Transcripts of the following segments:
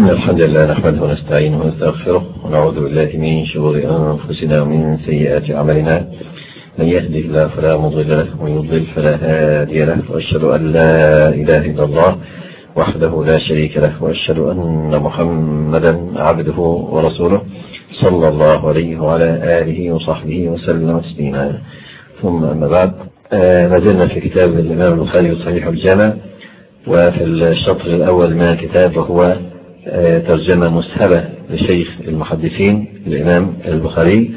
الحمد لله نحمده ونستعينه ونستغفره ونعوذ بالله من شرور أنفسنا ومن سيئات أعمالنا. من يهده الله فلا مضل له ومن يضلل فلا هادي له، وأشهد أن لا إله إلا الله وحده لا شريك له، وأشهد أن محمدا عبده ورسوله صلى الله عليه وعلى آله وصحبه وسلم تسليما. ثم أما بعد، ما زلنا في كتاب الإمام البخاري صحيح الجامع، وفي الشطر الأول من الكتاب وهو ترجمة مسهبة لشيخ المحدثين الإمام البخاري.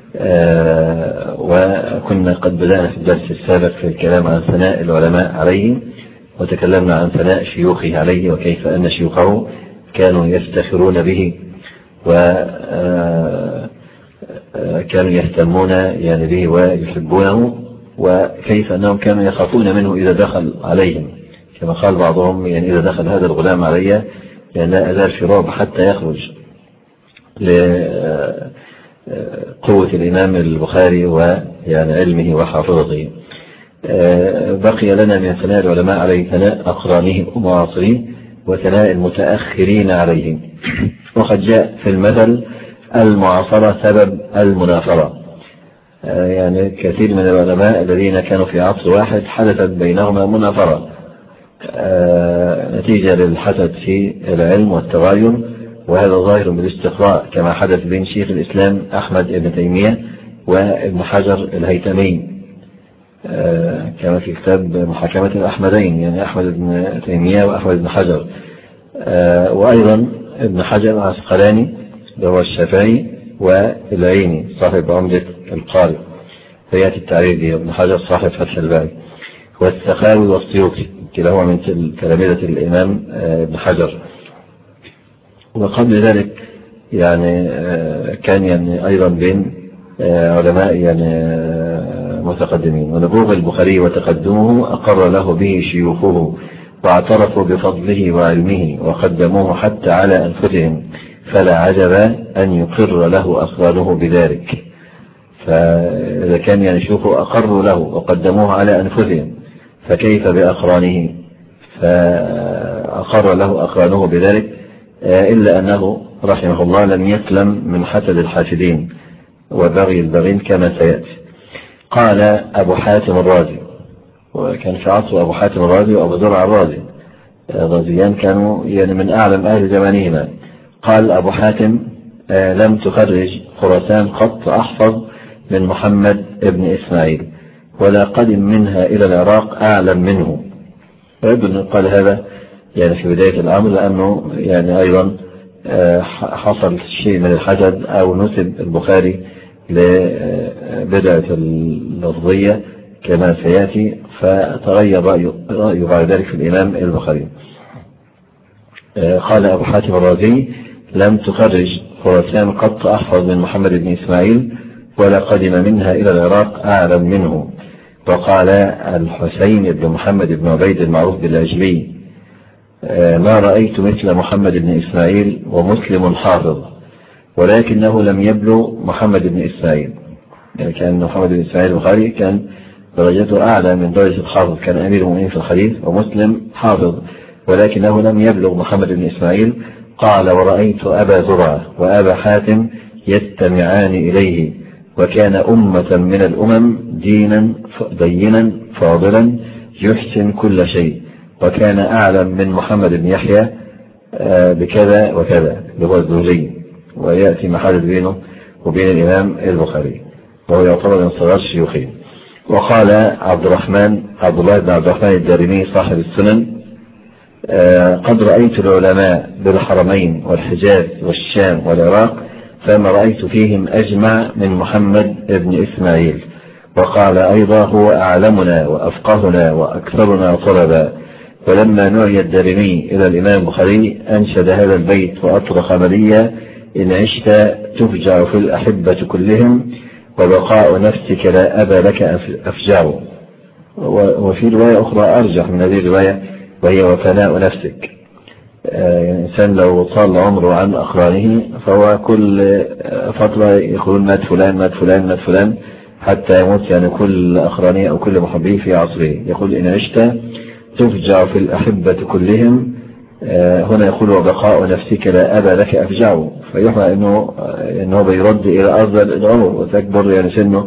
وكنا قد بدأنا في الدرس السابق في الكلام عن ثناء العلماء عليه، وتكلمنا عن ثناء شيوخه عليه وكيف أن شيوخه كانوا يفتخرون به وكانوا يهتمون به ويحبونه، وكيف أنهم كانوا يخافون منه إذا دخل عليهم، كما قال بعضهم إذا دخل هذا الغلام علي لا أزال في رعب حتى يخرج، لقوة الإمام البخاري علمه وحافظته. بقي لنا من ثناء العلماء عليه ثناء أقرانه ومعاصريه وثناء المتأخرين عليه. وقد جاء في المثل المعاصرة سبب المنافرة، كثير من العلماء الذين كانوا في عصر واحد حدثت بينهما منافرة نتيجة للحسد في العلم والتغاير، وهذا ظاهر بالاستقراء كما حدث بين شيخ الإسلام أحمد بن تيمية وابن حجر الهيثمي، كما في كتاب محاكمة الأحمدين، أحمد بن تيمية وأحمد بن حجر، وأيضا ابن حجر العسقلاني وهو الشافعي والعيني صاحب عمدة القارئ فيأتي التعريف به، ابن حجر صاحب فتح الباري، والسخاوي والسيوطي كلاهما من تلامذة الإمام ابن حجر. وقبل ذلك كان أيضا بين علماء متقدمين. ونبوغ البخاري وتقدمه أقر له به شيوخه واعترفوا بفضله وعلمه وقدموه حتى على أنفسهم، فلا عجب أن يقر له أقرانه بذلك. فإذا كان شيوخه أقروا له وقدموه على أنفسهم فكيف بأقرانه؟ فأقر له أقرانه بذلك، إلا أنه رحمه الله لم يسلم من حسد الحاسدين وبغي البغين كما سيأتي. قال أبو حاتم الرازي، وكان في عصر أبو حاتم الرازي وأبو زرع الرازي، الرازيان كانوا من أعلم أهل زمانهما. قال أبو حاتم: لم تخرج خراسان قط أحفظ من محمد ابن إسماعيل، ولا قدم منها إلى العراق أعلم منه. ويبدو أن قال هذا في بداية الأمر، لأنه أيضا حصل شيء من الحسد أو نسب البخاري لبدعة اللفظية كما سيأتي، فتغير رأيه بعد ذلك في الإمام البخاري. قال أبو حاتم الرازي: لم تخرج خراسان قط أحفظ من محمد بن إسماعيل، ولا قدم منها إلى العراق أعلم منه. وقال الحسين بن محمد بن عبيد المعروف بالعجلي: ما رأيت مثل محمد بن إسماعيل ومسلم حافظ، ولكنه لم يبلغ محمد بن إسماعيل. كان محمد بن إسماعيل البخاري كان درجته أعلى من درجة الحافظ، كان أمير المؤمنين في الحديث، ومسلم حافظ ولكنه لم يبلغ محمد بن إسماعيل. قال: ورأيت أبا زرعة وأبا حاتم يستمعان إليه، وكان أمة من الأمم دينا فاضلا يحسن كل شيء، وكان أعلم من محمد بن يحيى بكذا وكذا، هو الزهري، ويأتي محادث بينه وبين الإمام البخاري، وهو يعتبر من صغار شيوخه. وقال عبد الله بن عبد الرحمن الدارمي صاحب السنن: قد رأيت العلماء بالحرمين والحجاز والشام والعراق، فما رأيت فيهم أجمع من محمد بن إسماعيل. وقال أيضا: هو أعلمنا وأفقهنا وأكثرنا طلبا. ولما نعي الدارمي إلى الإمام البخاري أنشد هذا البيت وأطرق مليا: إن عشت تفجع في الأحبة كلهم، وبقاء نفسك لا أبا لك أفجع. وفي رواية أخرى أرجح من هذه الرواية، وهي: وفناء نفسك. الإنسان لو طال عمره عن أقرانه فهو كل فترة يقولون مات فلان مات فلان مات فلان حتى يموت، كل أقرانه أو كل محبيه في عصره. يقول: إن عشت تفجع في الأحبة كلهم، هنا يقول وبقاء نفسك لا أبا لك أفجعه، فيحمى إنه بيرد إلى أفضل العمر وتكبر يعني سنه،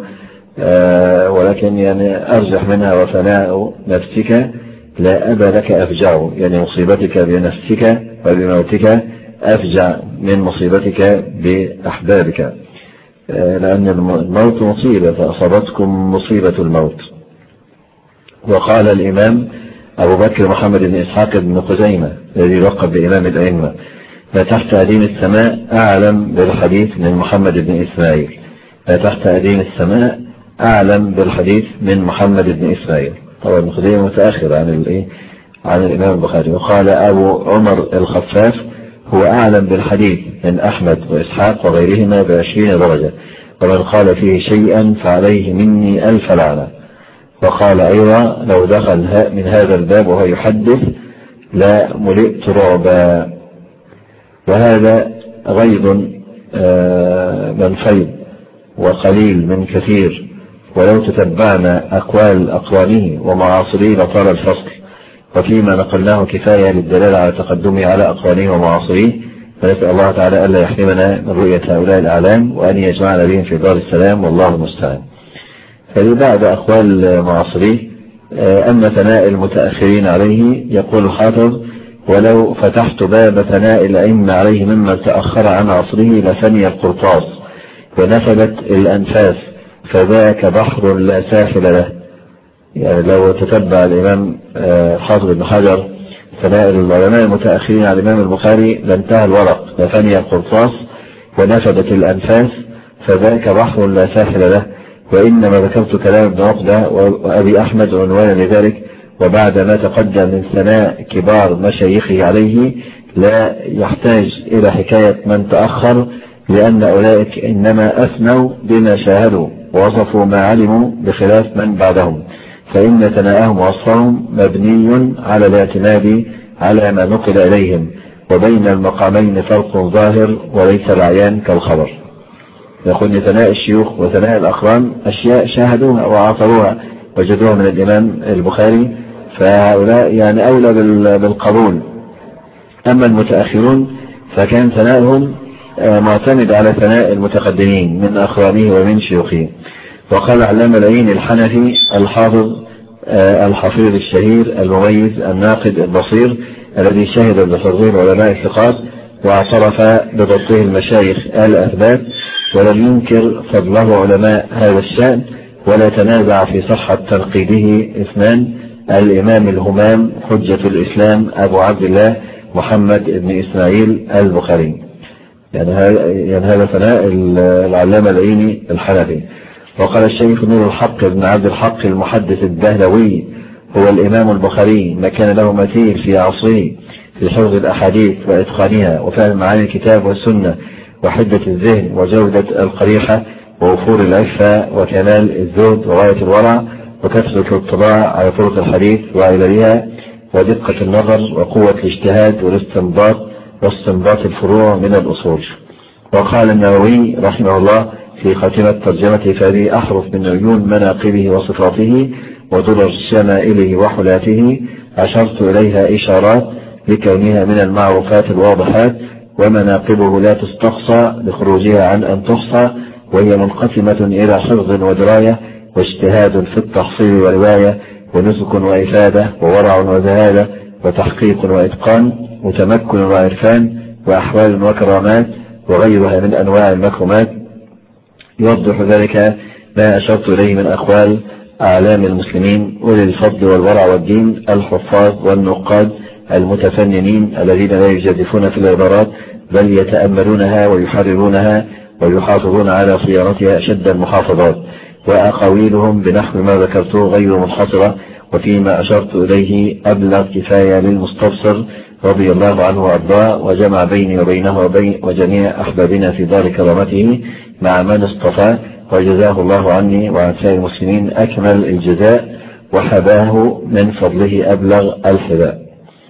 ولكن يعني أرجح منها وفناء نفسك لا أبا لك أفجعه، يعني مصيبتك بنفسك وبموتك أفجع من مصيبتك بأحبابك، لأن الموت مصيبة، فأصابتكم مصيبة الموت. وقال الإمام أبو بكر محمد بن إسحاق بن خزيمة الذي لقب بإمام الأئمة: لا تحت أدين السماء أعلم بالحديث من محمد بن إسماعيل. لا تحت أدين السماء أعلم بالحديث من محمد بن إسماعيل. طبعا ابن خزيمة متأخر عن الإمام البخاري. وقال أبو عمر الخفاف: هو أعلم بالحديث من أحمد وإسحاق وغيرهما ب20 درجة، ومن قال فيه شيئا فعليه مني 1000 لعنة. وقال أيضا: لو دخل من هذا الباب وهو يحدث لا ملئت رعبا. وهذا غيض من فيض وقليل من كثير، ولو تتبعنا أقوال أقوانه ومعاصريه لطال الفصل، وفيما نقلناه كفاية للدلالة على تقدمه على أقوانه ومعاصريه، فنسأل الله تعالى ألا يحرمنا من رؤية هؤلاء الأعلام وأن يجمعنا بهم في دار السلام، والله المستعان. فلبعد أقوال معاصريه. أما ثناء المتأخرين عليه يقول الحافظ: ولو فتحت باب ثناء الأئمة عليه ممن تأخر عن عصره لفني القرطاس ونفدت الأنفاس، فذاك بحر لا ساحل له. يعني لو تتبع الإمام حافظ بن حجر ثناء العلماء المتأخرين على الإمام البخاري لانتهى الورق، لفني القرطاس ونفدت الأنفاس، فذاك بحر لا ساحل له. وإنما ذكرت كلام ابن عقدة وأبي أحمد عنوانا لذلك، وبعد ما تقدم من ثناء كبار مشايخه عليه لا يحتاج إلى حكاية من تأخر، لأن أولئك إنما أثنوا بما شاهدوا ووصفوا ما علموا بخلاف من بعدهم، فإن ثناءهم ووصفهم مبني على الاعتماد على ما نقل إليهم، وبين المقامين فرق ظاهر وليس العيان كالخبر. يقول ثناء الشيوخ وثناء الأقران أشياء شاهدوها وعاصروها وجدوها من الإمام البخاري، فهؤلاء يعني أولى بالقبول. أما المتأخرون فكان ثناءهم معتمد على ثناء المتقدمين من أقرانه ومن شيوخه. وقال علامة العين الحنفي الحافظ الحفيظ الشهير المميز الناقد البصير الذي شهد بحضور علماء الثقات واعترف بضبطه المشايخ الأثبات، ولم ينكر فضله علماء هذا الشأن، ولا تنازع في صحة تنقيده اثنان: الإمام الهمام حجة الإسلام أبو عبد الله محمد بن إسماعيل البخاري. يعني هذا ثناء العلامة العيني الحنفي. وقال الشيخ نور الحق بن عبد الحق المحدث الدهلوي: هو الإمام البخاري ما كان له مثيل في عصره في حفظ الأحاديث وإتقانها وفهم معاني الكتاب والسنة وحدة الذهن وجودة القريحة ووفور العفة وكمال الزهد وغاية الورع وكثرة الاطلاع على طرق الحديث وعللها ودقة النظر وقوة الاجتهاد والاستنباط واستنباط الفروع من الأصول. وقال النووي رحمه الله في خاتمة ترجمته: فهذه أحرف من عيون مناقبه وصفاته ودرر شمائله وحلاته، أشرت إليها إشارات لكونها من المعروفات الواضحات، ومناقبه لا تستقصى لخروجها عن أن تحصى، وهي منقسمة إلى حفظ ودراية واجتهاد في التحصيل ورواية ونسك وإفادة وورع وزهادة وتحقيق وإتقان وتمكن وعرفان وأحوال وكرامات وغيرها من أنواع المكرمات. يوضح ذلك ما أشرت إليه من أقوال أعلام المسلمين أولي الفضل والورع والدين الحفاظ والنقاد المتفننين الذين لا يجدفون في العبارات بل يتأملونها ويحررونها ويحافظون على صيانتها أشد المحافظات، وأقاويلهم بنحو ما ذكرته غير منحصرة، وفيما أشرت إليه أبلغ كفاية للمستبصر رضي الله عنه وأرضاه، وجمع بيني وبينه وجميع أحبابنا في دار كرامته مع من اصطفاه، وجزاه الله عني وعن سائر المسلمين أكمل الجزاء، وحباه من فضله أبلغ الحباء.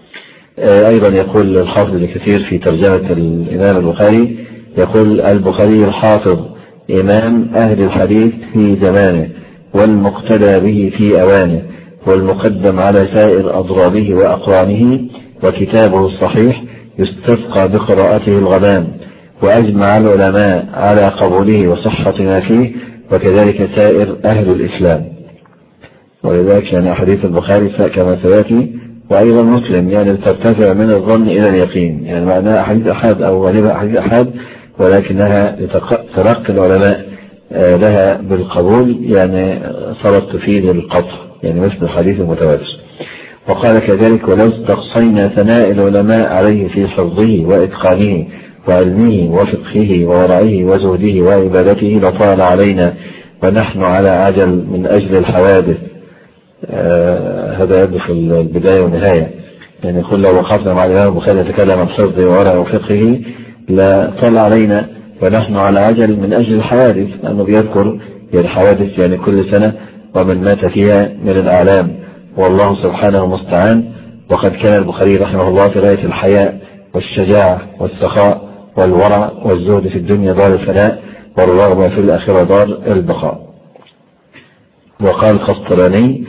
أيضا يقول الحافظ ابن كثير في ترجمة الإمام البخاري، يقول: البخاري الحافظ إمام أهل الحديث في زمانه والمقتدى به في أوانه، والمقدم على سائر أضرابه وأقرانه، وكتابه الصحيح يستسقى بقراءته الغمام، وأجمع العلماء على قبوله وصحة ما فيه، وكذلك سائر أهل الإسلام. ولذلك يعني أحاديث البخاري كما سيأتي وأيضا مسلم يعني ترتفع من الظن إلى اليقين، يعني معناها أحاديث أحاد أو غالبا أحاديث أحاد، ولكنها ترقي العلماء لها بالقبول، يعني صارت تفيد القطع، يعني مثل الحديث المتواتر. وقال كذلك: ولو استقصينا ثناء العلماء عليه في حفظه وإتقانه وعلمه وفقهه وورعه وزهده وعبادته لطال علينا، ونحن على عجل من أجل الحوادث. هذا يبدو في البداية والنهاية، يعني يقول: لو وقفنا مع الإمام البخاري يتكلم عن حفظه وورعه وفقهه لطال علينا ونحن على عجل من أجل الحوادث، لأنه بيذكر الحوادث يعني كل سنة ومن مات فيها من الأعلام، والله سبحانه المستعان. وقد كان البخاري رحمه الله في غاية الحياء والشجاعة والسخاء والورع والزهد في الدنيا دار الفناء، والرغبة في الآخرة دار البقاء. وقال الخسطلاني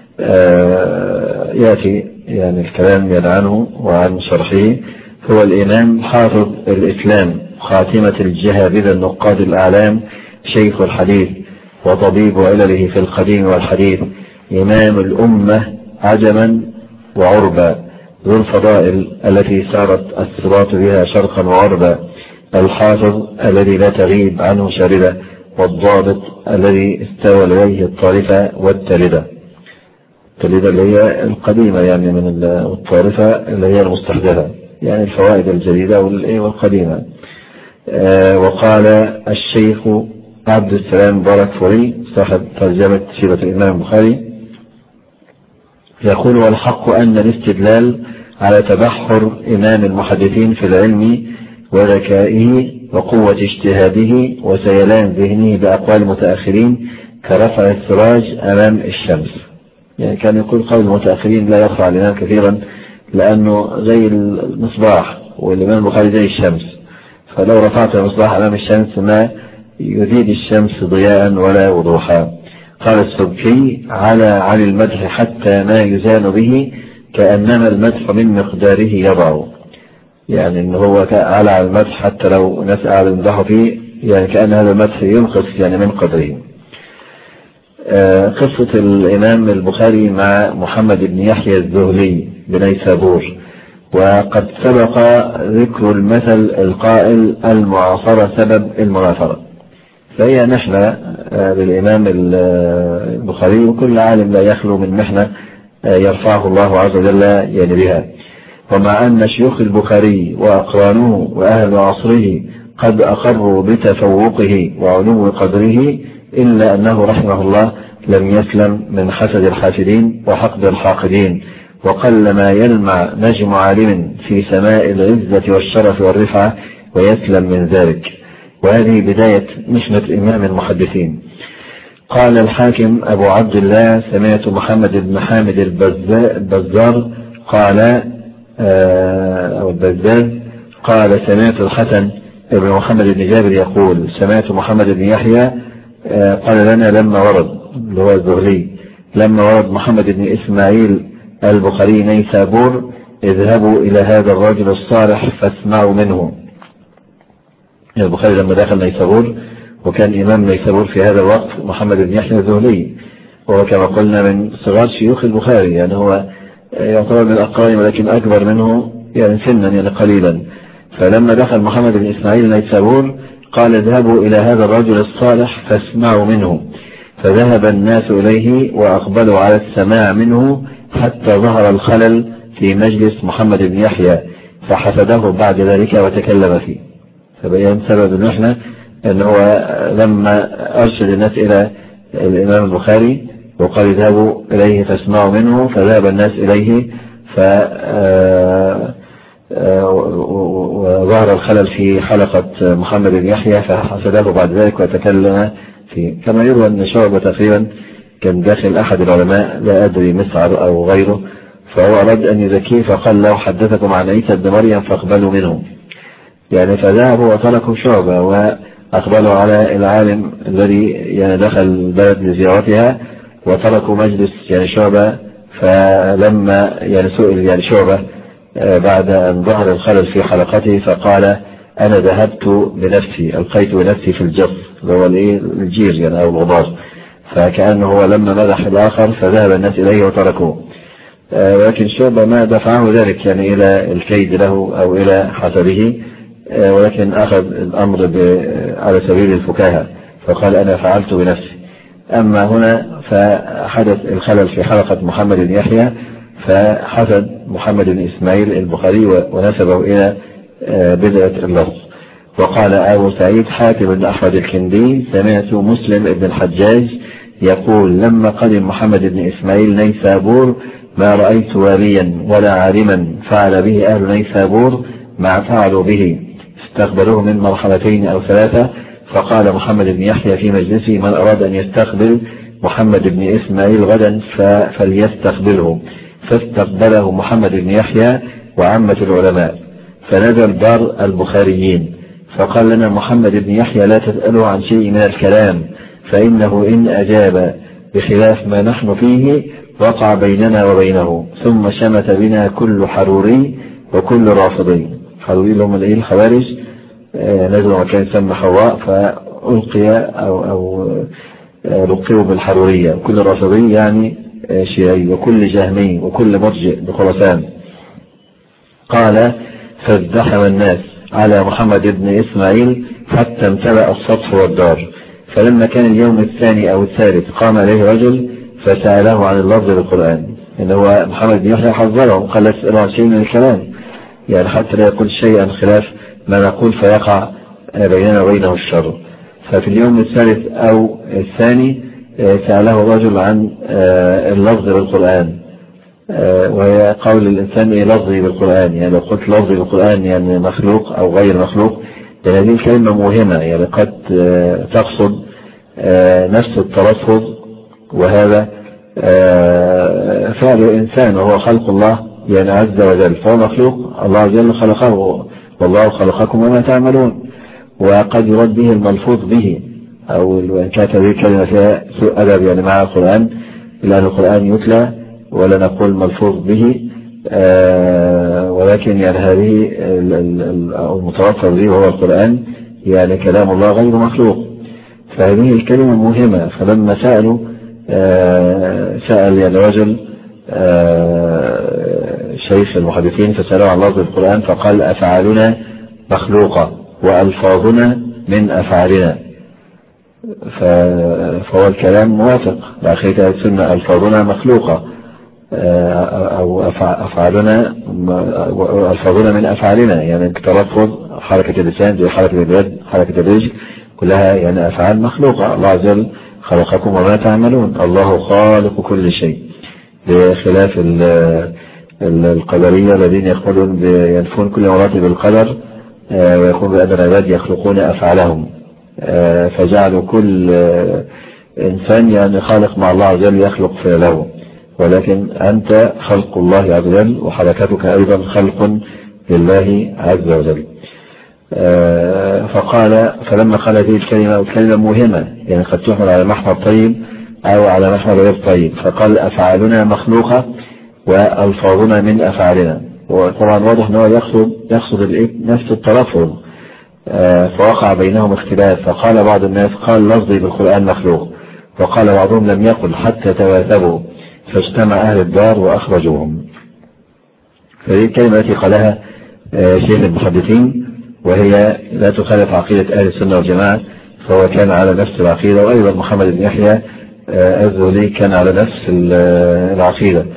يأتي يعني الكلام عنه وعن شرحه: هو الإمام حافظ الإسلام، خاتمة الجهابذة النقاد الأعلام، شيخ الحديث وطبيب علله في القديم والحديث، إمام الأمة عجما وعربا، ذو الفضائل التي سارت الصراط بها شرقا وغربا، الحافظ الذي لا تغيب عنه شاردة، والضابط الذي استوى لديه الطارفة والتلدة. التلدة اللي هي القديمة يعني من الطارفة اللي هي المستحدثة، يعني الفوائد الجديدة والقديمة. وقال الشيخ عبد السلام مبارك فوري صاحب ترجمة سيرة الإمام البخاري يقول: والحق أن الاستدلال على تبحر إمام المحدثين في العلم وذكائه وقوة اجتهاده وسيلان ذهنه بأقوال متأخرين كرفع السراج أمام الشمس. يعني كان يقول قول المتأخرين لا يرفع الإمام كثيرا لأنه زي المصباح، والإمام البخاري زي الشمس، فلو رفعت المصباح أمام الشمس ما يزيد الشمس ضياء ولا وضوحا. قال السبكي: على المدح حتى ما يزان به كأنما المدح من مقداره يضع، يعني إن هو على المدح حتى لو نسأل المدح فيه يعني كأن هذا المدح ينقص يعني من قدره. قصة الإمام البخاري مع محمد بن يحيى الذهلي بنيسابور، وقد سبق ذكر المثل القائل: المعاصرة سبب المناصرة. فهي محنة للإمام البخاري، وكل عالم لا يخلو من محنة يرفعه الله عز وجل يعني بها. ومع أن شيوخ البخاري وأقرانه وأهل عصره قد أقروا بتفوقه وعلو قدره، إلا أنه رحمه الله لم يسلم من حسد الحاسدين وحقد الحاقدين، وقلما يلمع نجم عالم في سماء العزة والشرف والرفعة ويسلم من ذلك. وهذه بداية محنة إمام المحدثين. قال الحاكم أبو عبد الله: سمعت محمد بن حامد البزار قال سمعت الحسن بن محمد بن جابر يقول: سمعت محمد بن يحيى قال لنا لما ورد اللي هو الذهلي لما ورد محمد بن إسماعيل البخاري نيسابور: اذهبوا إلى هذا الرجل الصالح فاسمعوا منه. البخاري لما دخل نيسابور، وكان إمام نيسابور في هذا الوقت محمد بن يحيى الذهلي، وهو كما قلنا من صغار شيوخ البخاري، يعني هو يعتبر من الأقران ولكن أكبر منه يعني سنا يعني قليلا. فلما دخل محمد بن إسماعيل نيسابور قال: اذهبوا إلى هذا الرجل الصالح فاسمعوا منه. فذهب الناس إليه وأقبلوا على السماع منه حتى ظهر الخلل في مجلس محمد بن يحيى، فحسده بعد ذلك وتكلم فيه. فبين سبب المحنة أنه لما أرشد الناس إلى الإمام البخاري وقال: اذهبوا إليه فاسمعوا منه، فذهب الناس إليه وظهر الخلل في حلقة محمد بن يحيى فحسده بعد ذلك وتكلم فيه. كما يروى أن شعبة تقريبا كان داخل أحد العلماء لا أدري مسعر أو غيره، فهو أراد أن يزكيه فقال: لو حدثكم عن عيسى بن مريم فاقبلوا منه، يعني فذهبوا وتركوا شعبة وأقبلوا على العالم الذي يعني دخل البلد لزيارتها، وتركوا مجلس يعني شعبة. فلما يعني سئل يعني شعبة بعد أن ظهر الخلل في حلقته فقال: أنا ذهبت بنفسي، ألقيت بنفسي في الجص، اللي هو الجير يعني أو الغبار، فكأنه هو لما مدح الآخر فذهب الناس إليه وتركوه. ولكن شعبة ما دفعه ذلك يعني إلى الكيد له أو إلى حسبه، ولكن أخذ الأمر على سبيل الفكاهة، فقال: أنا فعلت بنفسي. أما هنا فحدث الخلل في حلقة محمد بن يحيى، فحسد محمد بن إسماعيل البخاري ونسبه إلى بدعة اللفظ. وقال أبو سعيد حاتم بن أحمد الكندي: سمعت مسلم بن الحجاج يقول: لما قدم محمد بن إسماعيل نيسابور ما رأيت واليا ولا عالما فعل به أهل نيسابور ما فعلوا به، استقبلوه من مرحلتين أو ثلاثة. فقال محمد بن يحيى في مجلسه: من أراد أن يستقبل محمد بن إسماعيل غدا فليستقبله. فاستقبله محمد بن يحيى وعامة العلماء، فنزل دار البخاريين، فقال لنا محمد بن يحيى: لا تسألوا عن شيء من الكلام، فإنه إن أجاب بخلاف ما نحن فيه وقع بيننا وبينه. ثم شمت بنا كل حروري وكل رافضي. حروري لهم الخوارج، نزلوا مكان يسمى حواء فألقي أو لقوا بالحرورية، وكل رافضي يعني شيعي، وكل جهمي، وكل مرجئ بخراسان. قال: فازدحم الناس على محمد بن إسماعيل حتى امتلأ السطح والدار. فلما كان اليوم الثاني أو الثالث قام عليه رجل فسأله عن اللفظ بالقرآن. إن هو محمد بن يحيى حذره، قال: لا تسألوا عن شيء من الكلام، يعني حتى لا يقول شيئا خلاف ما نقول فيقع بيننا وبينه الشر. ففي اليوم الثالث أو الثاني سأله رجل عن اللفظ بالقرآن، وهي قول الإنسان لفظي بالقرآن، يعني لو قلت لفظي بالقرآن يعني مخلوق أو غير مخلوق، يعني هذه الكلمة موهمة، يعني قد تقصد نفس التلفظ، وهذا فعل الإنسان وهو خلق الله يعني عز وجل، فهو مخلوق، الله عز وجل خلقه، والله خلقكم وما تعملون. وقد يرد به الملفوظ به، أو إن كانت هذه الكلمة فيها سوء أدب يعني مع القرآن، لأن القرآن يتلى ولا نقول ملفوظ به، ولكن يعني هذه المتوفر به وهو القرآن يعني كلام الله غير مخلوق، فهذه الكلمة مهمة. فلما سأل يعني رجل شيخ المحدثين فسألوا عن لفظ القرآن فقال: أفعالنا مخلوقة وألفاظنا من أفعالنا. فهو الكلام موافق لعقيدة السنة، ألفاظنا مخلوقة أو أفعالنا ألفاظنا من أفعالنا، يعني تلفظ حركة اللسان زي حركة اليد حركة الرجل كلها يعني أفعال مخلوقة، الله عز وجل خلقكم وما تعملون، الله خالق كل شيء، بخلاف القدرية الذين يقولون ينفون كل مراتب القدر ويقولون بأن العباد يخلقون أفعالهم، فجعلوا كل إنسان يعني خالق مع الله عز وجل يخلق فعله، ولكن أنت خلق الله عز وجل وحركتك أيضا خلق لله عز وجل. فقال: فلما قال هذه الكلمة مهمة يعني قد تحمل على محمل طيب أو على محمل غير طيب، فقال: أفعالنا مخلوقة وألفاظنا من أفعالنا. وطبعا واضح أنه يقصد نفس التلفظ، فوقع بينهم اختلاف، فقال بعض الناس: قال لفظي بالقرآن مخلوق، وقال بعضهم لم يقل حتى تواثبوا، فاجتمع أهل الدار وأخرجوهم. فهذه الكلمة التي قالها شيخ المحدثين وهي لا تخالف عقيدة أهل السنة والجماعة، فهو كان على نفس العقيدة، وأيضا محمد بن يحيى الزهري كان على نفس العقيدة،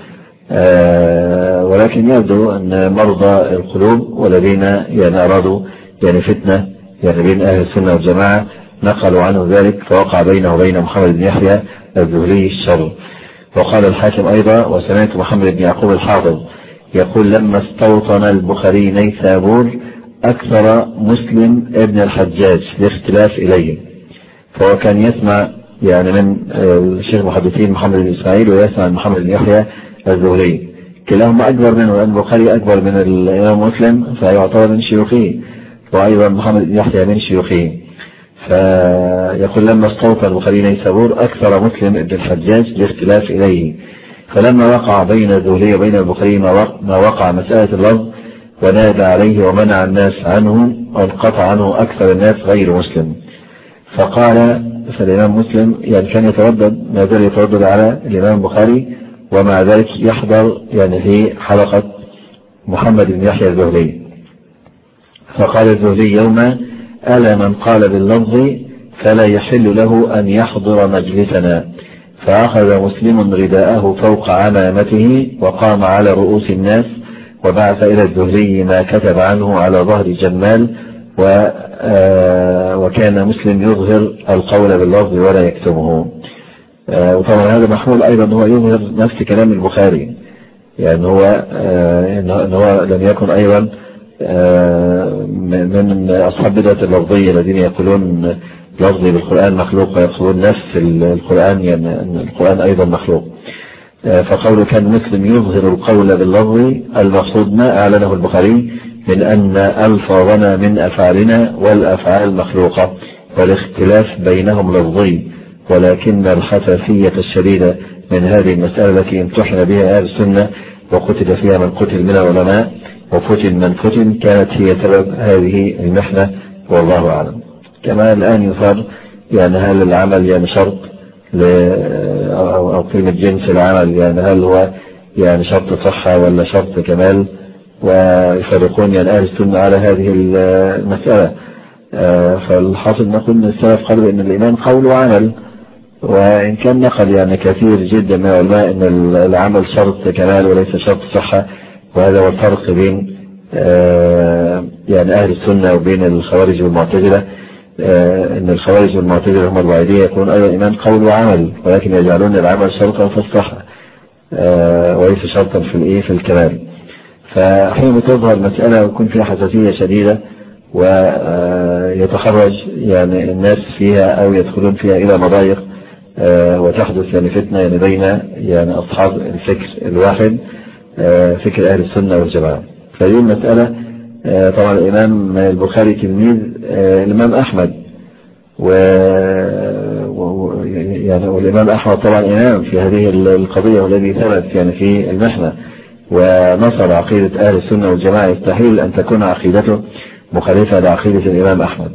ولكن يبدو أن مرضى القلوب والذين يعني أرادوا يعني فتنة يعني بين أهل السنة والجماعة نقلوا عنه ذلك، فوقع بينه وبين محمد بن يحيى الزهري الشر. وقال الحاكم أيضا: وسمعت محمد بن يعقوب الحافظ يقول: لما استوطن البخاري نيسابور أكثر مسلم ابن الحجاج لاختلاف إليه. فهو كان يسمع يعني من الشيخ المحدثين محمد بن إسماعيل ويسمع من محمد بن يحيى الزهري، كلاهما أكبر منه، لأن البخاري أكبر من الإمام مسلم فيعتبر من شيوخه، وأيضا محمد بن يحيى من شيوخه. فيقول: لما استوطن البخاري نيسابور أكثر مسلم ابن الحجاج لاختلاف إليه، فلما وقع بين الزهري وبين البخاري ما وقع مسألة اللفظ ونادى عليه ومنع الناس عنه وانقطع عنه أكثر الناس غير مسلم. فالإمام مسلم يعني كان يتردد، ما زال يتردد على الإمام البخاري، ومع ذلك يحضر يعني في حلقة محمد بن يحيى الزهري. فقال الزهري يوما: ألا من قال باللفظ فلا يحل له أن يحضر مجلسنا. فأخذ مسلم رداءه فوق عمامته وقام على رؤوس الناس وبعث إلى الزهري ما كتب عنه على ظهر جمال، وكان مسلم يظهر القول باللفظ ولا يكتمه. وطبعا هذا محمول أيضا هو يظهر نفس كلام البخاري، يعني هو إن هو لم يكن أيضا من أصحاب بدعة اللفظية الذين يقولون لفظي بالقرآن مخلوق ويقولون نفس القرآن، يعني القرآن أيضا مخلوق. فقوله كان مسلم يظهر القول باللفظ المقصود ما أعلنه البخاري من أن ألفاظنا من أفعالنا والأفعال مخلوقة والاختلاف بينهم لفظي، ولكن الحساسية الشديدة من هذه المسألة التي امتحن بها أهل السنة وقتل فيها من قتل من العلماء وفتن من فتن كانت هي سبب هذه المحنة، والله أعلم. كما الآن يثار يعني هل العمل يعني شرط أو قيمة جنس العمل، يعني هل هو يعني شرط صحة ولا شرط كمال، ويفرقون يعني أهل السنة على هذه المسألة. فالحاصل نقول أن السلف قالوا أن الإيمان قول وعمل، وإن كان نقل يعني كثير جدا من العلماء أن العمل شرط كمال وليس شرط صحة، وهذا هو الفرق بين يعني أهل السنة وبين الخوارج والمعتزلة. أن الخوارج والمعتزلة هم الوعيدية يكون أيضا الإيمان قول وعمل، ولكن يجعلون العمل شرطا في الصحة وليس شرطا في الكمال. فحين تظهر مسألة ويكون فيها حساسية شديدة ويتخرج يعني الناس فيها أو يدخلون فيها إلى مضايق وتحدث يعني فتنة يعني بين يعني أصحاب الفكر الواحد، فكر أهل السنة والجماعة. فهذه المسألة طبعا الإمام البخاري تلميذ الإمام أحمد، يعني والإمام أحمد طبعا إمام في هذه القضية والذي ثبت يعني في المحنة ونصر عقيدة أهل السنة والجماعة. يستحيل أن تكون عقيدته مخالفة لعقيدة الإمام أحمد،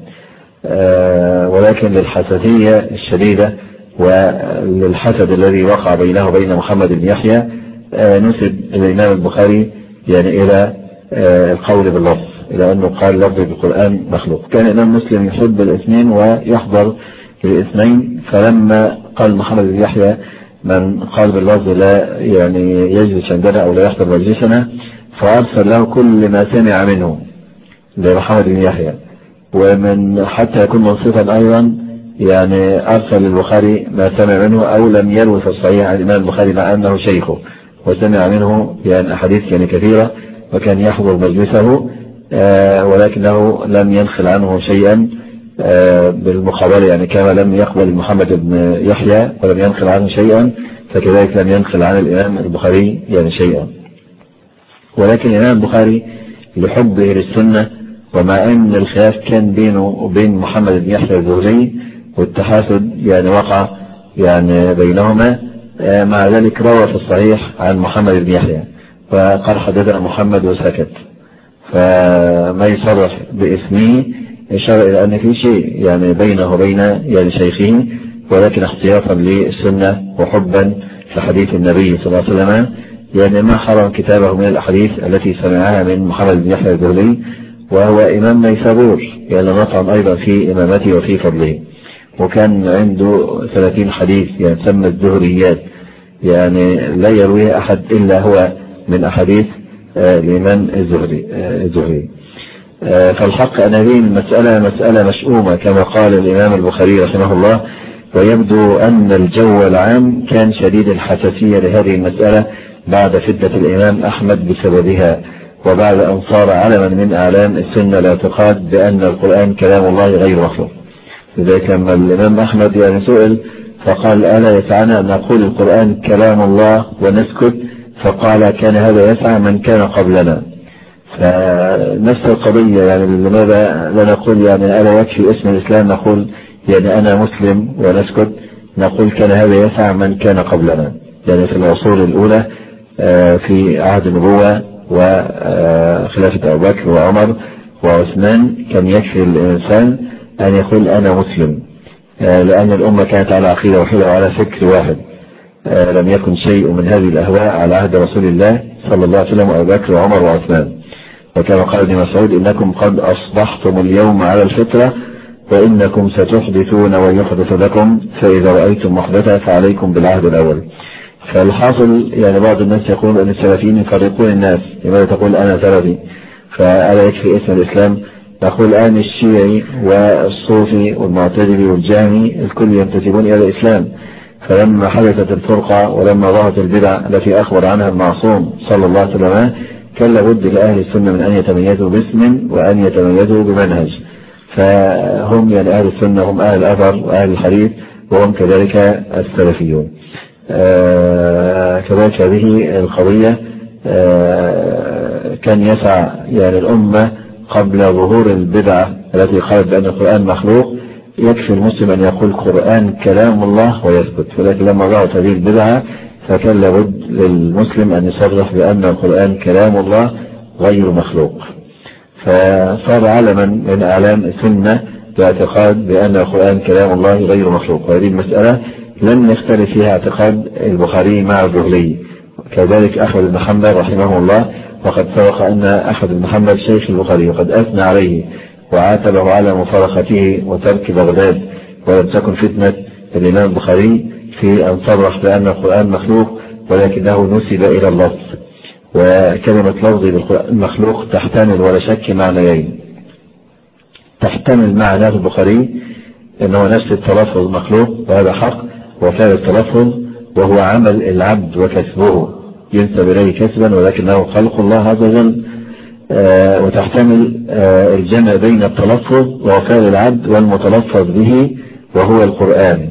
ولكن للحساسية الشديدة وللحسد الذي وقع بينه وبين محمد بن يحيى نسب الإمام البخاري يعني إلى القول باللفظ، إلى أنه قال لفظ بالقرآن مخلوق. كان الإمام مسلم يحب الاثنين ويحضر الاثنين، فلما قال محمد بن يحيى من قال باللفظ لا يعني يجلس عندنا أو لا يحضر مجلسنا، فأرسل له كل ما سمع منه لمحمد بن يحيى، ومن حتى يكون منصفا أيضا يعني أرسل للبخاري ما سمع منه أو لم يروي في الصحيح عن الإمام البخاري مع أنه شيخه وسمع منه يعني أحاديث يعني كثيرة وكان يحضر مجلسه، ولكنه لم ينخل عنه شيئا بالمقابل، يعني كما لم يقبل محمد بن يحيى ولم ينخل عنه شيئا فكذلك لم ينخل عن الإمام البخاري يعني شيئا. ولكن الإمام البخاري لحبه للسنة ومع أن الخلاف كان بينه وبين محمد بن يحيى الزهري والتحاسد يعني وقع يعني بينهما، مع ذلك روى في الصحيح عن محمد بن يحيى فقال حدثنا محمد وسكت، فما يصرح باسمه إشارة إلى أن في شيء يعني بينه وبين يعني شيخه، ولكن احتياطا للسنة وحبا لحديث النبي صلى الله عليه وسلم يعني ما حرم كتابه من الأحاديث التي سمعها من محمد بن يحيى الزهري، وهو إمام نيسابور يعني نطعن أيضا في إمامته وفي فضله، وكان عنده 30 حديث يعني تسمى الزهريات، يعني لا يرويها أحد إلا هو من أحاديث الإمام الزهري. فالحق أن هذه المسألة مسألة مشؤومة كما قال الإمام البخاري رحمه الله، ويبدو أن الجو العام كان شديد الحساسية لهذه المسألة بعد فتنة الإمام أحمد بسببها، وبعد أن صار علما من أعلام السنة الاعتقاد بأن القرآن كلام الله غير مخلوق. لذلك لما الإمام أحمد يعني سئل فقال ألا يسعنا أن نقول القرآن كلام الله ونسكت؟ فقال كان هذا يسعى من كان قبلنا. فنفس القضية يعني لماذا لا نقول يعني ألا يكفي اسم الإسلام نقول يعني أنا مسلم ونسكت؟ نقول كان هذا يسعى من كان قبلنا. يعني في العصور الأولى في عهد النبوة وخلافة أبو بكر وعمر وعثمان كان يكفي الإنسان أن يقول أنا مسلم، لأن الأمة كانت على عقيدة واحدة وعلى فكر واحد، لم يكن شيء من هذه الأهواء على عهد رسول الله صلى الله عليه وسلم وأبو بكر وعمر وعثمان. وكما قال ابن مسعود إنكم قد أصبحتم اليوم على الفطرة وإنكم ستحدثون ويحدث لكم، فإذا رأيتم محدثة فعليكم بالعهد الأول. فالحاصل يعني بعض الناس يقول أن السلفيين يفرقون الناس، لماذا تقول أنا سلفي؟ فألا يكفي اسم الإسلام؟ يقول الآن الشيعي والصوفي والمعتزلي والجهمي الكل ينتسبون إلى الإسلام، فلما حدثت الفرقة ولما ظهرت البدع التي أخبر عنها المعصوم صلى الله عليه وسلم كان لابد لأهل السنة من أن يتميزوا باسم وأن يتميزوا بمنهج. فهم يعني أهل السنة هم أهل الأثر وأهل الحديث وهم كذلك السلفيون. كذلك هذه القضية كان يسعى يعني الأمة قبل ظهور البدعة التي قالت بأن القرآن مخلوق يكفي المسلم أن يقول القرآن كلام الله ويثبت، ولكن لما ظهرت هذه البدعة فكان لابد للمسلم أن يصرح بأن القرآن كلام الله غير مخلوق، فصار علما من أعلام السنة باعتقاد بأن القرآن كلام الله غير مخلوق. وهذه المسألة لم يختلف فيها اعتقاد البخاري مع الزهري، كذلك أحمد بن حنبل رحمه الله، وقد سبق أن أحمد بن حنبل شيخ البخاري وقد أثنى عليه وعاتبه على مفارقته وترك بغداد، ولم تكن فتنة الإمام البخاري في أن صرح بأن القرآن مخلوق ولكنه نسب إلى اللفظ. وكلمة لفظي بالقرآن مخلوق تحتمل ولا شك معنيين، تحتمل معنى البخاري أنه نفس التلفظ مخلوق وهذا حق، وفعل التلفظ وهو عمل العبد وكسبه ينسب إليه كسبا ولكنه خلق الله عز وجل، وتحتمل الجمع بين التلفظ وفعل العبد والمتلفظ به وهو القرآن.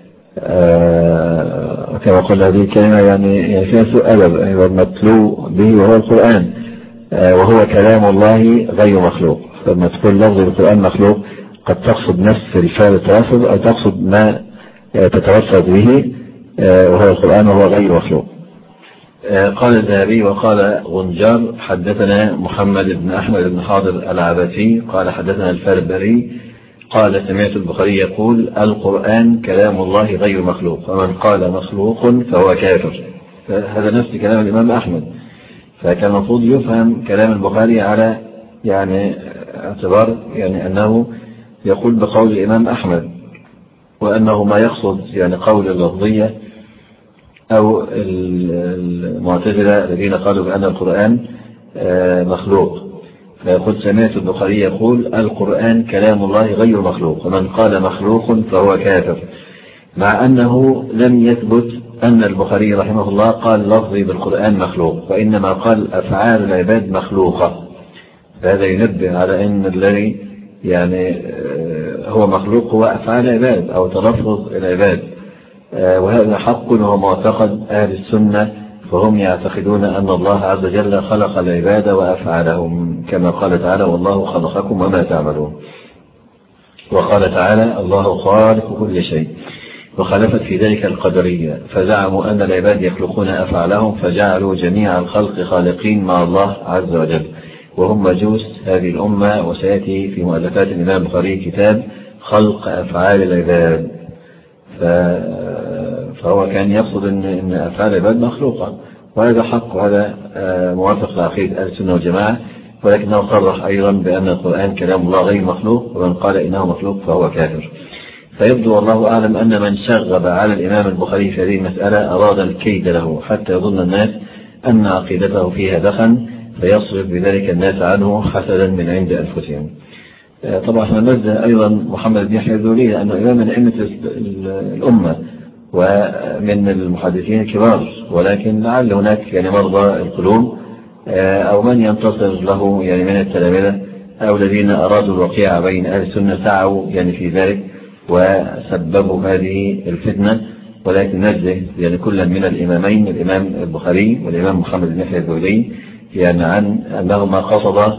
كما قلنا هذه الكلمة يعني فيها سوء أدب، المتلو به وهو القرآن وهو كلام الله غير مخلوق. فلما تقول لفظ القرآن مخلوق قد تقصد نفس الفعل التلفظ أو تقصد ما تتلفظ به وهو القرآن وهو غير مخلوق. قال الذهبي وقال غنجار حدثنا محمد بن أحمد بن حاضر العباسي قال حدثنا الفربري قال سمعت البخاري يقول القرآن كلام الله غير مخلوق، ومن قال مخلوق فهو كافر. هذا نفس كلام الإمام أحمد، فكان المفروض يفهم كلام البخاري على يعني اعتبار يعني أنه يقول بقول الإمام أحمد، وأنه ما يقصد يعني قول اللفظية أو المعتزلة الذين قالوا بأن القرآن مخلوق. فيقول سمعت البخاري يقول القرآن كلام الله غير مخلوق، ومن قال مخلوق فهو كافر، مع أنه لم يثبت أن البخاري رحمه الله قال لفظي بالقرآن مخلوق، وإنما قال أفعال العباد مخلوقة. فهذا ينبه على أن الذي يعني هو مخلوق هو أفعال العباد أو تلفظ العباد، وهذا حق وهو معتقد أهل السنة، فهم يعتقدون أن الله عز وجل خلق العباد وأفعالهم كما قال تعالى والله خلقكم وما تعملون. وقال تعالى الله خالق كل شيء، وخالفت في ذلك القدرية فزعموا أن العباد يخلقون أفعالهم فجعلوا جميع الخلق خالقين مع الله عز وجل، وهم مجوس هذه الأمة. وسيأتي في مؤلفات الإمام البخاري كتاب خلق أفعال العباد، فهو كان يقصد أن أفعال العباد مخلوقة، وهذا حق وهذا موافق لعقيدة أهل السنة والجماعة، ولكنه صرح أيضا بأن القرآن كلام الله غير مخلوق، ومن قال إنه مخلوق فهو كافر. فيبدو والله أعلم أن من شغب على الإمام البخاري في هذه المسألة أراد الكيد له حتى يظن الناس أن عقيدته فيها دخن، فيصرف بذلك الناس عنه حسدا من عند أنفسهم. طبعا احنا ننزه أيضا محمد بن يحيى الذهلي لأنه إمام من أئمة الأمة ومن المحدثين الكبار، ولكن لعل هناك يعني مرضى القلوب أو من ينتصر له يعني من التلامذة أو الذين أرادوا الوقيع بين أهل السنة سعوا يعني في ذلك وسببوا هذه الفتنة. ولكن نجزه يعني كلا من الإمامين الإمام البخاري والإمام محمد بن يحيى الذهلي يعني عن أنهما قصدا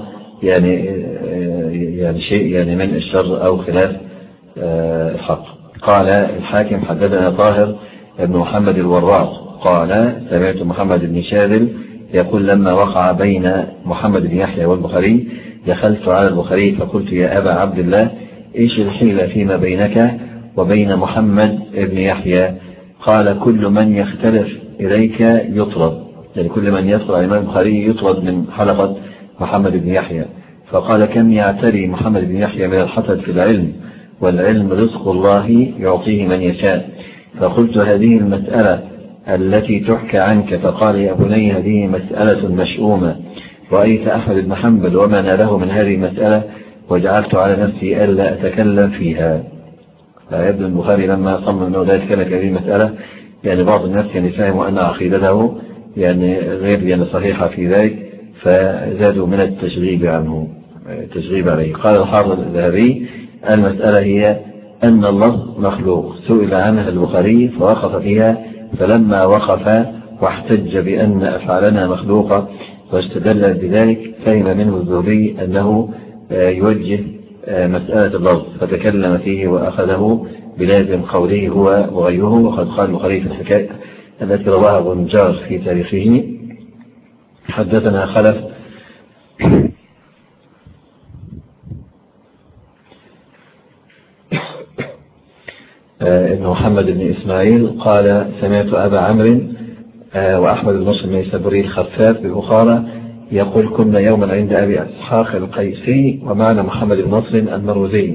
يعني شيء يعني من الشر أو خلاف الحق. قال الحاكم حدثنا طاهر بن محمد الوراق قال سمعت محمد بن شاذل يقول لما وقع بين محمد بن يحيى والبخاري دخلت على البخاري فقلت يا أبا عبد الله إيش الحيلة فيما بينك وبين محمد بن يحيى؟ قال كل من يختلف إليك يطرد، يعني كل من يدخل على الإمام البخاري يطرد من حلقة محمد بن يحيى. فقال كم يعتري محمد بن يحيى من الحسد في العلم، والعلم رزق الله يعطيه من يشاء. فقلت هذه المسألة التي تحكى عنك، فقال يا بني هذه مسألة مشؤومة، رأيت أحمد بن حنبل وما ناله من هذه المسألة وجعلت على نفسي ألا أتكلم فيها. فيبدو البخاري لما صمم أنه لا يتكلم في هذه المسألة، يعني بعض الناس يعني فهموا أن عقيدته يعني غير يعني صحيحة في ذلك، فزادوا من التشغيب عنه التشغيب عليه. قال الحافظ الذهبي المسألة هي أن اللفظ مخلوق، سئل عنها البخاري فوقف فيها، فلما وقف واحتج بأن أفعالنا مخلوقة واستدل بذلك فهم منه الزهري أنه يوجه مسألة اللفظ فتكلم فيه وأخذه بلازم قوله هو وغيره. وقد قال البخاري في الحكاية التي رواها ابن الجار في تاريخه حدثنا خلف ابن محمد بن إسماعيل قال سمعت أبا عمرو وأحمد بن نصر النيسابوري الخفاف ببخارى يقول كنا يوما عند أبي إسحاق القيسي ومعنا محمد بن نصر المروزي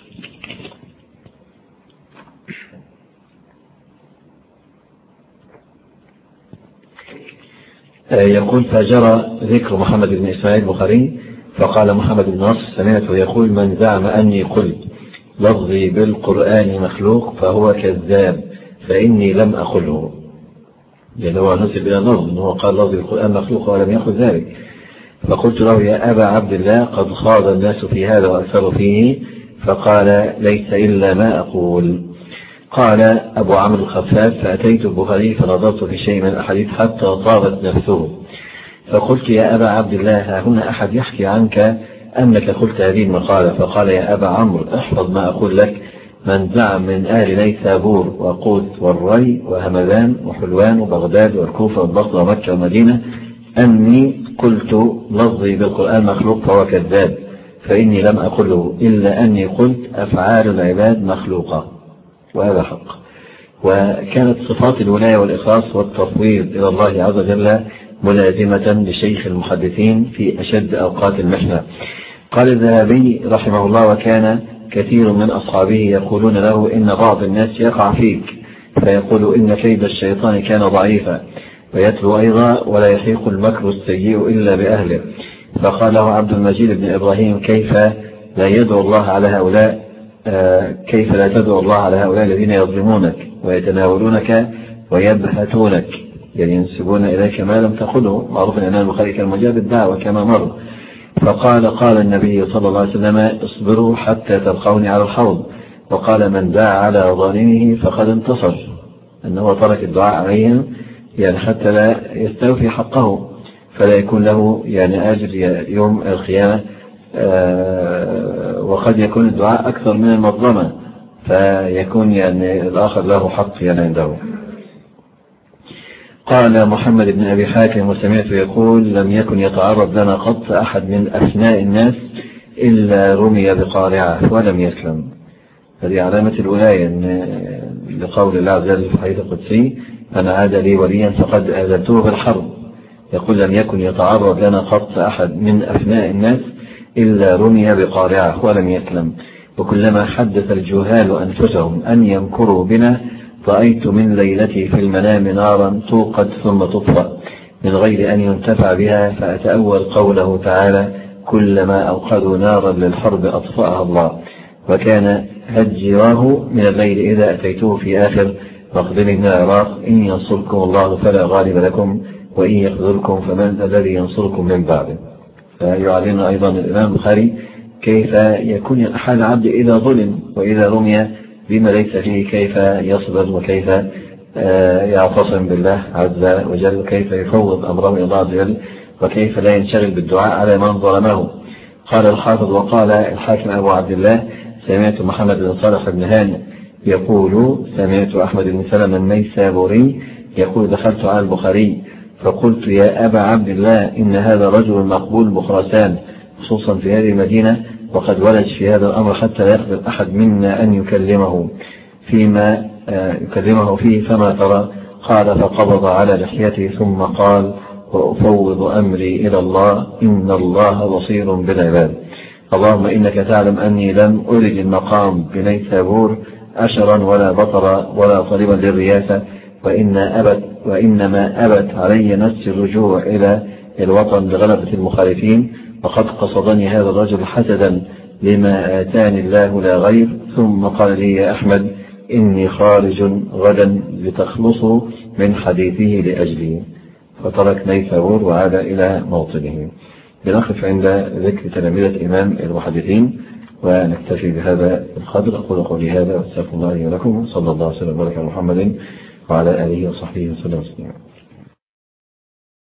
يقول فجرى ذكر محمد بن إسماعيل البخاري فقال محمد بن نصر سمعته يقول من زعم أني قلت لفظي بالقرآن مخلوق فهو كذاب فإني لم أقله، يعني هو نسب إلى اللفظ أنه قال لفظي بالقرآن مخلوق ولم يقل ذلك. فقلت له يا أبا عبد الله قد خاض الناس في هذا وأكثروا فيه، فقال ليس إلا ما أقول. قال أبو عمرو الخفاف فأتيت البخاري فنظرت في شيء من الأحاديث حتى طابت نفسه، فقلت يا أبا عبد الله ها هنا أحد يحكي عنك أنك قلت هذه المقالة؟ فقال يا أبا عمرو احفظ ما أقول لك، من زعم من آل نيسابور وقوس والري وهمدان وحلوان وبغداد والكوفة والبصرة ومكة والمدينة أني قلت لفظي بالقرآن مخلوق فهو كذاب فإني لم أقله إلا أني قلت أفعال العباد مخلوقة، وهذا حق. وكانت صفات الولاية والإخلاص والتفويض إلى الله عز وجل ملازمة لشيخ المحدثين في أشد أوقات المحنة. قال الذهبي رحمه الله وكان كثير من أصحابه يقولون له إن بعض الناس يقع فيك فيقول إن كيد الشيطان كان ضعيفا، ويتلو أيضا ولا يحيق المكر السيء إلا بأهله. فقال له عبد المجيد بن إبراهيم كيف لا يدعو الله على هؤلاء كيف لا تدعو الله على هؤلاء الذين يظلمونك ويتناولونك ويبهتونك، يعني ينسبون إليك ما لم تقله، معروف أن البخاري كان مجاب الدعوة كما مر. فقال قال النبي صلى الله عليه وسلم اصبروا حتى تلقوني على الحوض، وقال من دعا على ظالمه فقد انتصر، أنه ترك الدعاء عليهم يعني حتى لا يستوفي حقه فلا يكون له يعني أجر يوم القيامة، وقد يكون الدعاء أكثر من المظلمة فيكون يعني الآخر له حق يعني عنده. قال محمد بن أبي حاتم وسمعت يقول لم يكن يتعرض لنا قط أحد من أثناء الناس إلا رمي بقارعة ولم يسلم. هذه علامة الولاية لقول الله عز وجل في الحديث القدسي أنا عاد لي وليا فقد آذنته بالحرب. يقول لم يكن يتعرض لنا قط أحد من أثناء الناس إلا رمي بقارعة ولم يسلم. وكلما حدث الجهال أنفسهم أن يمكروا بنا رأيت من ليلتي في المنام نارا توقد ثم تطفأ من غير أن ينتفع بها، فأتأول قوله تعالى كلما أوقدوا نارا للحرب أطفأها الله. وكان هجراه من الليل إذا أتيته في آخر مقدم من العراق إن ينصركم الله فلا غالب لكم وإن يخذلكم فمن الذي ينصركم من بعده. فيعلن أيضا الإمام البخاري كيف يكون حال العبد إذا ظلم وإذا رمي بما ليس فيه كيف يصبر وكيف يعتصم بالله عز وجل وكيف يفوض أمره إلى الله عز وجل وكيف لا ينشغل بالدعاء على من ظلمه. قال الحافظ وقال الحاكم أبو عبد الله سمعت محمد بن صالح بن هانئ يقول سمعت أحمد بن سلمة النيسابوري يقول دخلت على البخاري فقلت يا أبا عبد الله إن هذا رجل مقبول بخراسان خصوصا في هذه المدينة وقد ولج في هذا الأمر حتى لا يقبل أحد منا أن يكلمه فيه فما ترى؟ قال فقبض على لحيته ثم قال وأفوض أمري إلى الله إن الله بصير بالعباد. اللهم إنك تعلم أني لم أرد المقام بنيسابور أشرا ولا بطرا ولا طالبا للرياسة وإنما أبت علي نفس الرجوع إلى الوطن لغلبة المخالفين وقد قصدني هذا الرجل حسدا لما آتاني الله لا غير. ثم قال لي يا أحمد إني خارج غدا لتخلصوا من حديثه لأجلي فترك نيسابور وعاد إلى موطنه. بنقف عند ذكر تلاميذ إمام المحدثين ونكتفي بهذا القدر. أقول قولي هذا واستغفر الله لي ولكم صلى الله عليه وسلم وبارك على محمد وعلى آله وصحبه وسلم.